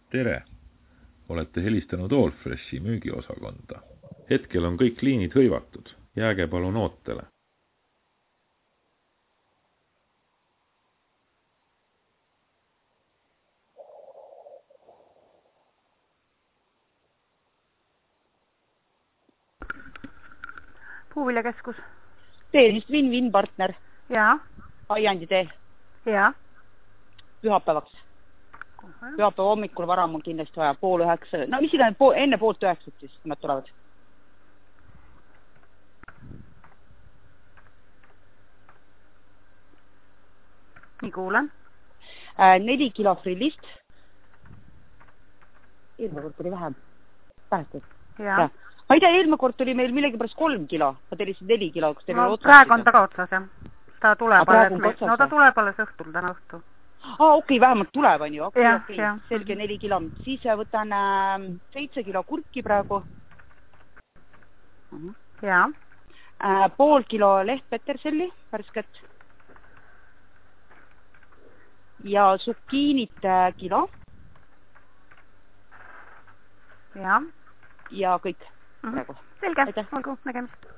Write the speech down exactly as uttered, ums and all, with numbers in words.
Tere! Olete helistanud Allfreshi müügiosakonda. Hetkel on kõik liinid hõivatud. Jääge palun ootele. Puuviljakeskus. Teenist Win-Win partner. Jaa. Aiandi tee. Jaa. Pühapäevaks. Pühapäeva hommikul vara mul kindlasti vaja. Pool üheksa. No mis iganes pool, enne poolt üheksat siis, kui nad tulevad. Nii kuulen. Äh, neli kilo frillist. Eelmine kord tuli vähem. Päästud. Jaa. Ja. Ma ei tea, eelmine kord tuli meil millegi pärast kolm kilo. Ma tellisin neli kilo. No, praegu on taga otsas, jah. Ta tuleb alles, otsas, no ta tuleb alles õhtul, täna õhtul. Aa, okei, okay, vähemalt tuleb, on ju. Okay, ja, okay. Ja. Selge neli kilo. Siis võtan äh, seitse kilo kurki praegu. Uh-huh. Jaa. Äh, pool kilo lehtpeterselli, värsket. Ja sukiinit kilo. Jaa. Ja kõik Uh-huh. praegu. Selge, olgu, nägemist.